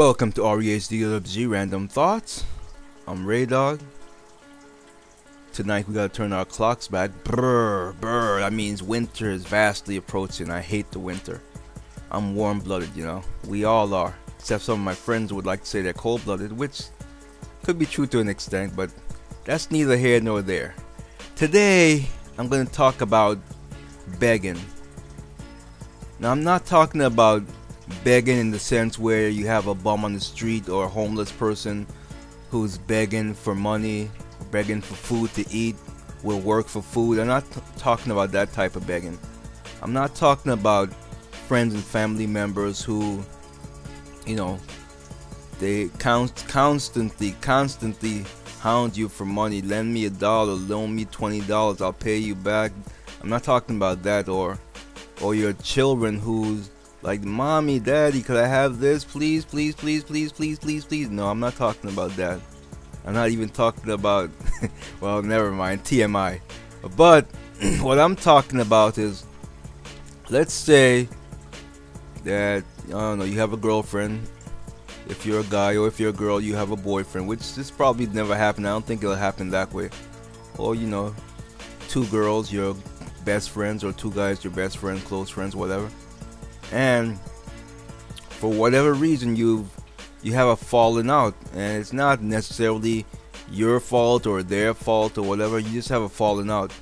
Welcome to REHDWG Random Thoughts. I'm Ray Dog. Tonight we gotta turn our clocks back. Brr, brr. That means winter is vastly approaching. I hate the winter. I'm warm-blooded, you know. We all are. Except some of my friends would like to say they're cold-blooded, which could be true to an extent, but that's neither here nor there. Today, I'm gonna talk about begging. Now, I'm not talking about begging in the sense where you have a bum on the street or a homeless person who's begging for money, begging for food to eat, will work for food. I'm not talking about that type of begging. I'm not talking about friends and family members who, you know, they constantly hound you for money. Lend me $1, loan me $20, I'll pay you back. I'm not talking about that. Or your children who's like, mommy, daddy, could I have this? Please, please, please, please, please, please, please. No, I'm not talking about that. I'm not even talking about, well, never mind, TMI. But what I'm talking about is, let's say that, I don't know, you have a girlfriend. If you're a guy, or if you're a girl, you have a boyfriend, which this probably never happened. I don't think it'll happen that way. Or, you know, two girls, your best friends, or two guys, your best friends, close friends, whatever. And for whatever reason you have a falling out, and it's not necessarily your fault or their fault or whatever, you just have a falling out.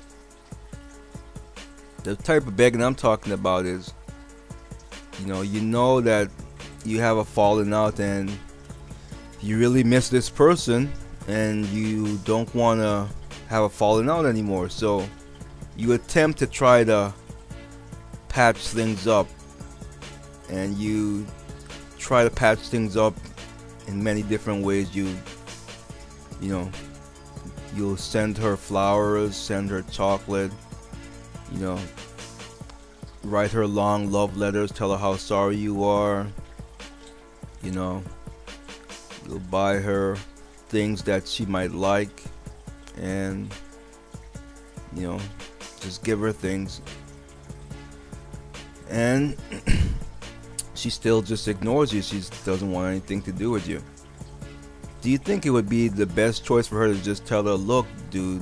The type of begging I'm talking about is, you know that you have a falling out and you really miss this person and you don't want to have a falling out anymore, so you attempt to try to patch things up. And you try to patch things up in many different ways. You'll send her flowers, send her chocolate, write her long love letters, tell her how sorry you are. You'll buy her things that she might like, and just give her things. And she still just ignores you. She doesn't want anything to do with you. Do you think it would be the best choice for her to just tell her, look, dude,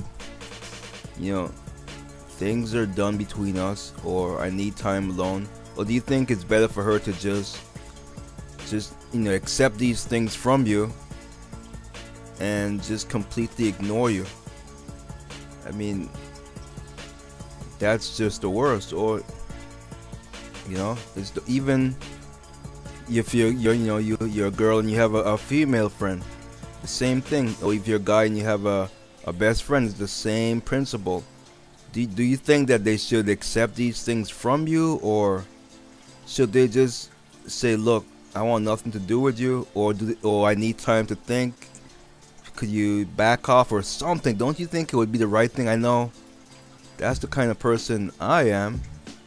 things are done between us, or I need time alone? Or do you think it's better for her to just accept these things from you and just completely ignore you? I mean, that's just the worst. Or even if you're a girl and you have a female friend, the same thing. Or if you're a guy and you have a best friend, it's the same principle. Do you think that they should accept these things from you, or should they just say, look, I want nothing to do with you, or I need time to think, could you back off or something? Don't you think it would be the right thing? I know that's the kind of person I am.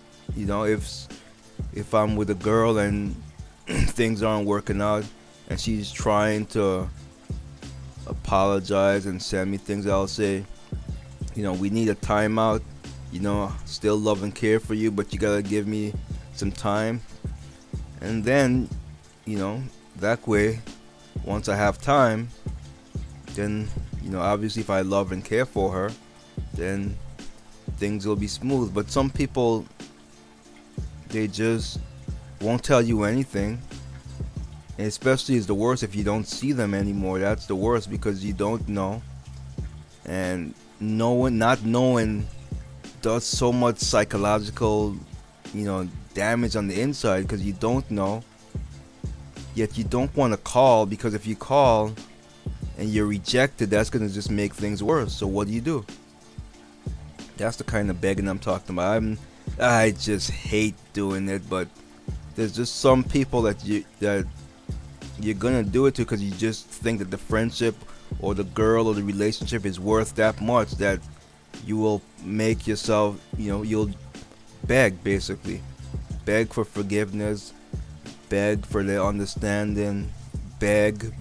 If I'm with a girl and things aren't working out and she's trying to apologize and send me things, I'll say, we need a timeout. Still love and care for you, but you gotta give me some time. And then, that way, once I have time, then, obviously if I love and care for her, then things will be smooth. But some people, they just won't tell you anything. And especially is the worst if you don't see them anymore. That's the worst, because you don't know. And not knowing does so much psychological, damage on the inside, because you don't know. Yet you don't want to call, because if you call and you're rejected, that's going to just make things worse. So what do? That's the kind of begging I'm talking about. I just hate doing it, but there's just some people that you're gonna do it to because you just think that the friendship or the girl or the relationship is worth that much that you will make yourself, you'll beg, basically. Beg for forgiveness, beg for their understanding, beg.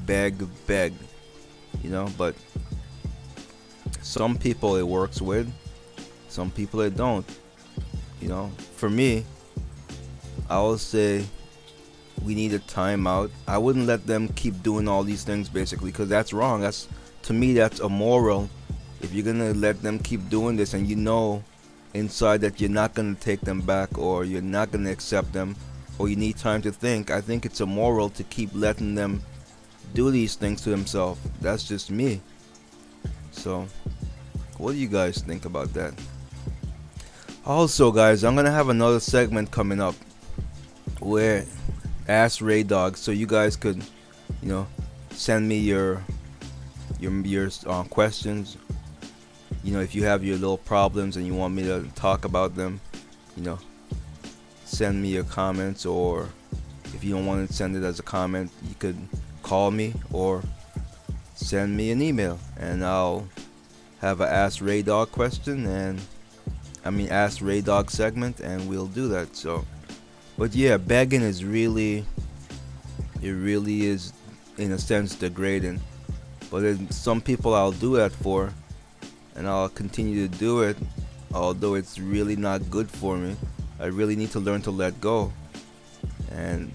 But some people it works with, some people it don't. For me, I will say we need a timeout. I wouldn't let them keep doing all these things basically, because that's wrong. That's, to me, that's immoral. If you're gonna let them keep doing this and you know inside that you're not gonna take them back, or you're not gonna accept them, or you need time to think, I think it's immoral to keep letting them do these things to themselves. That's just me. So what do you guys think about that? Also guys, I'm gonna have another segment coming up where Ask Ray Dog, so you guys could, you know, send me your questions. You know, if you have your little problems and you want me to talk about them, you know, send me your comments, or if you don't want to send it as a comment, you could call me or send me an email, and I'll have a Ask Ray Dog question, and Ask Ray Dog segment, and we'll do that. So, but yeah, begging is really, it really is in a sense degrading. But some people I'll do that for, and I'll continue to do it, although it's really not good for me. I really need to learn to let go, and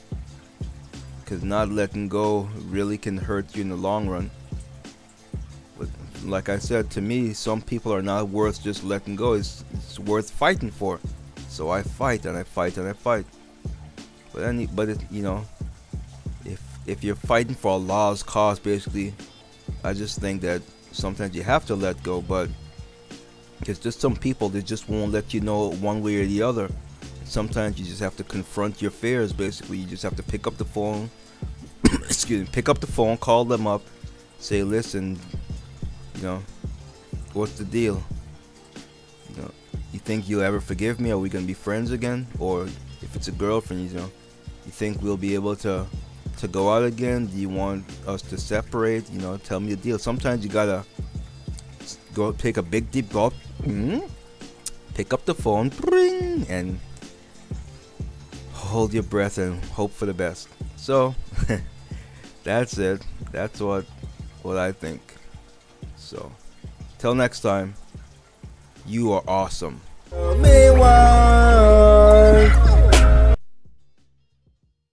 because not letting go really can hurt you in the long run. But like I said, to me, some people are not worth just letting go. It's worth fighting for. So I fight and I fight and I fight. But you know, if you're fighting for a lost cause, basically, I just think that sometimes you have to let go. But it's just some people that just won't let you know one way or the other. Sometimes you just have to confront your fears. Basically, you just have to pick up the phone. Excuse me, pick up the phone, call them up, say, listen, you know, what's the deal? You know, you think you'll ever forgive me? Are we gonna be friends again? Or if it's a girlfriend, you know, you think we'll be able to go out again? Do you want us to separate? You know, tell me the deal. Sometimes you gotta go take a big deep gulp, pick up the phone, and hold your breath and hope for the best. So that's it. That's what I think. So till next time, you are awesome.